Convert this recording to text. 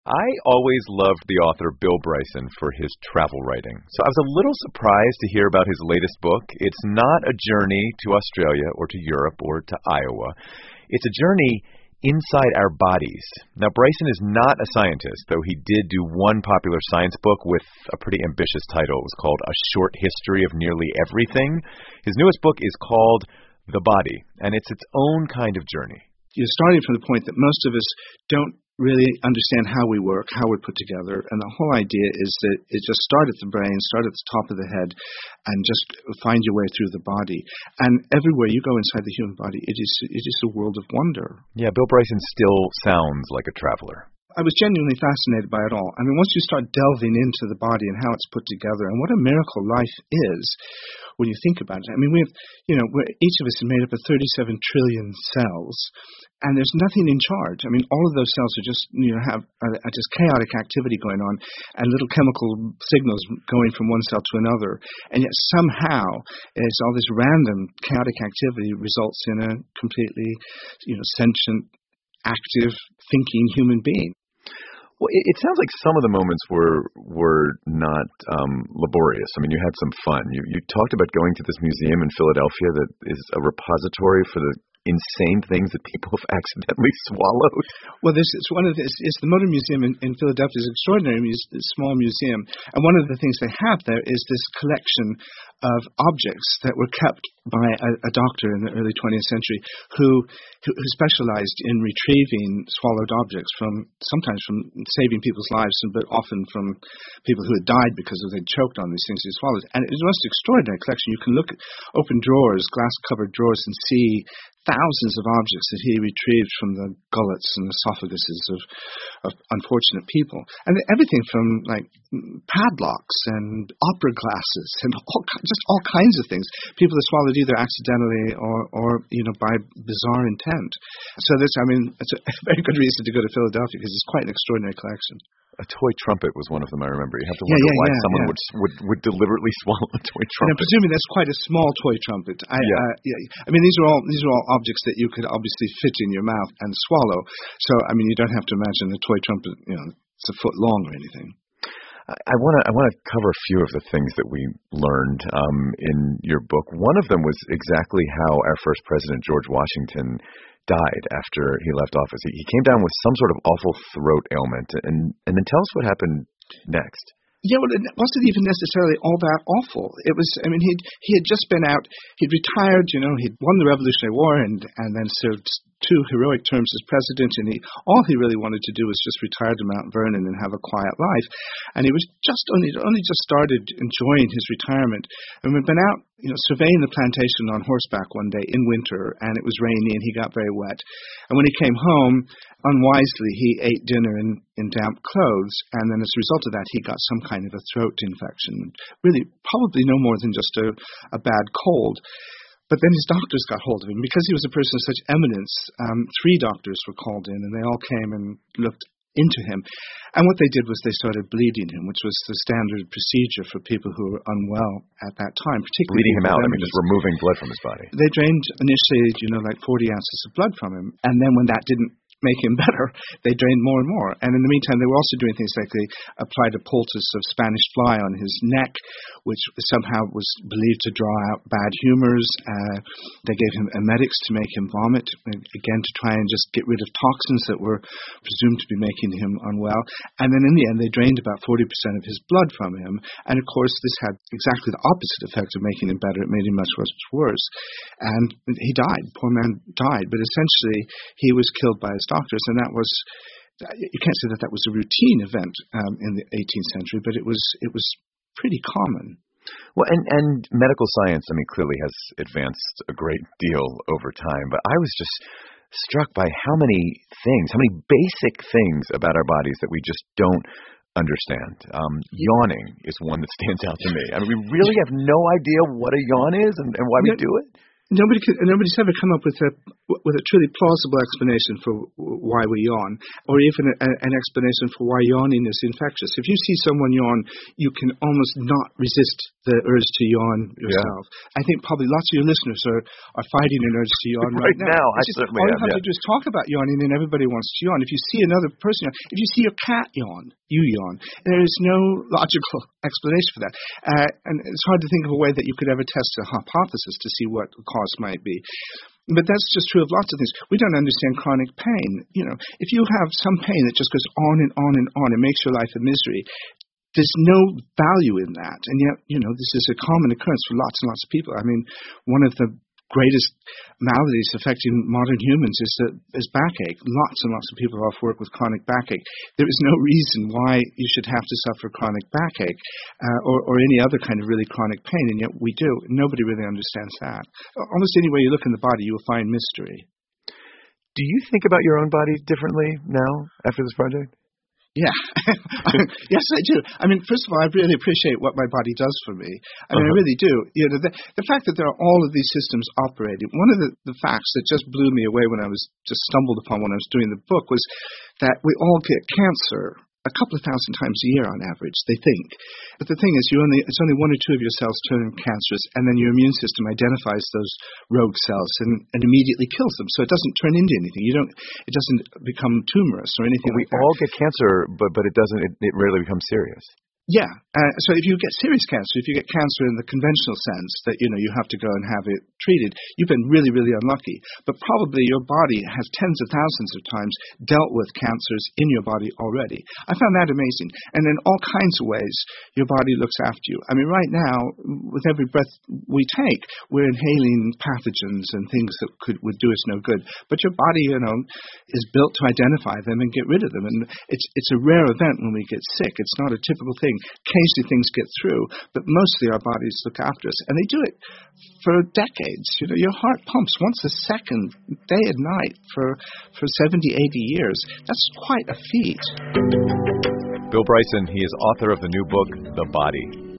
I always loved the author Bill Bryson for his travel writing. So I was a little surprised to hear about his latest book. It's not a journey to Australia or to Europe or to Iowa. It's a journey inside our bodies. Now, Bryson is not a scientist, though he did do one popular science book with a pretty ambitious title. It was called A Short History of Nearly Everything. His newest book is called The Body, and it's its own kind of journey. You're starting from the point that most of us don't really understand how we work, how we're put together, and the whole idea is that it just start at the brain, start at the top of the head, and just find your way through the body. And everywhere you go inside the human body, it is a world of wonder. Yeah, Bill Bryson still sounds like a traveler. I was genuinely fascinated by it all. I mean, once you start delving into the body and how it's put together and what a miracle life is when you think about it. I mean, each of us is made up of 37 trillion cells, and there's nothing in charge. I mean, all of those cells are just, have just chaotic activity going on and little chemical signals going from one cell to another. And yet somehow, it's all this random chaotic activity results in a completely, sentient, active, thinking human being. Well, it sounds like some of the moments were not laborious. I mean, you had some fun. You talked about going to this museum in Philadelphia that is a repository for the insane things that people have accidentally swallowed. Well, it's the Motor Museum in Philadelphia. It's an extraordinary small museum, and one of the things they have there is this collection of objects that were kept by a doctor in the early 20th century who specialized in retrieving swallowed objects sometimes from saving people's lives, but often from people who had died because they'd choked on these things they swallowed. And it was the most extraordinary collection. You can open drawers, glass-covered drawers, and see thousands of objects that he retrieved from the gullets and esophaguses of unfortunate people. And everything from, like, padlocks and opera glasses and all kinds of things. People that swallowed either accidentally or by bizarre intent. So it's a very good reason to go to Philadelphia because it's quite an extraordinary collection. A toy trumpet was one of them, I remember. You have to wonder why someone would deliberately swallow a toy trumpet. And I'm presuming that's quite a small toy trumpet. I mean, these are all objects that you could obviously fit in your mouth and swallow. So, I mean, you don't have to imagine a toy trumpet, it's a foot long or anything. I want to cover a few of the things that we learned in your book. One of them was exactly how our first president, George Washington, died after he left office. He came down with some sort of awful throat ailment, and then tell us what happened next. Yeah, well, it wasn't even necessarily all that awful. It was, I mean, he had just been out, he'd retired, he'd won the Revolutionary War and then served 2 heroic terms as president, and all he really wanted to do was just retire to Mount Vernon and have a quiet life. And he was only just started enjoying his retirement, and we'd been out, surveying the plantation on horseback one day in winter, and it was rainy and he got very wet. And when he came home, unwisely, he ate dinner in damp clothes, and then as a result of that, he got some kind of a throat infection. Really, probably no more than just a bad cold. But then his doctors got hold of him. Because he was a person of such eminence, 3 doctors were called in, and they all came and looked into him. And what they did was they started bleeding him, which was the standard procedure for people who were unwell at that time, particularly bleeding him out, just removing blood from his body. They drained initially, like 40 ounces of blood from him, and then when that didn't make him better, they drained more and more. And in the meantime, they were also doing things like they applied a poultice of Spanish fly on his neck, which somehow was believed to draw out bad humors. They gave him emetics to make him vomit, again to try and just get rid of toxins that were presumed to be making him unwell. And then in the end, they drained about 40% of his blood from him. And of course, this had exactly the opposite effect of making him better. It made him much worse. And he died. Poor man died. But essentially, he was killed by his doctors, and that was, you can't say that was a routine event in the 18th century, but it was pretty common. Well, and medical science, clearly has advanced a great deal over time, but I was just struck by how many basic things about our bodies that we just don't understand. Yawning is one that stands out to me. We really have no idea what a yawn is and why we do it. Nobody's ever come up with a truly plausible explanation for why we yawn, or even an explanation for why yawning is infectious. If you see someone yawn, you can almost not resist the urge to yawn yourself. Yeah. I think probably lots of your listeners are fighting an urge to yawn right now. I certainly all am. You have to do is talk about yawning, and everybody wants to yawn. If you see another person yawn, if you see your cat yawn, you yawn. There is no logical explanation for that. And it's hard to think of a way that you could ever test a hypothesis to see what the cause might be. But that's just true of lots of things. We don't understand chronic pain. If you have some pain that just goes on and on and on and makes your life a misery, there's no value in that. And yet, this is a common occurrence for lots and lots of people. I mean, one of the greatest maladies affecting modern humans is backache. Lots and lots of people are off work with chronic backache. There is no reason why you should have to suffer chronic backache or any other kind of really chronic pain, and yet we do. Nobody really understands that. Almost any way you look in the body, you will find mystery. Do you think about your own body differently now after this project? Yeah. Yes, I do. I mean, first of all, I really appreciate what my body does for me. I mean, I really do. The fact that there are all of these systems operating, one of the facts that just blew me away when I was just stumbled upon when I was doing the book was that we all get cancer a couple of thousand times a year on average, they think. But the thing is, it's only one or two of your cells turn cancerous, and then your immune system identifies those rogue cells and immediately kills them. So it doesn't turn into anything. It doesn't become tumorous or anything like that. We all get cancer, but it doesn't. It rarely becomes serious. Yeah. So if you get serious cancer, if you get cancer in the conventional sense that, you have to go and have it treated, you've been really, really unlucky. But probably your body has tens of thousands of times dealt with cancers in your body already. I found that amazing. And in all kinds of ways, your body looks after you. I mean, right now, with every breath we take, we're inhaling pathogens and things that would do us no good. But your body, is built to identify them and get rid of them. And it's a rare event when we get sick. It's not a typical thing. Occasionally things get through, but mostly our bodies look after us. And they do it for decades. Your heart pumps once a second, day and night, for 70, 80 years. That's quite a feat. Bill Bryson, he is author of the new book, The Body.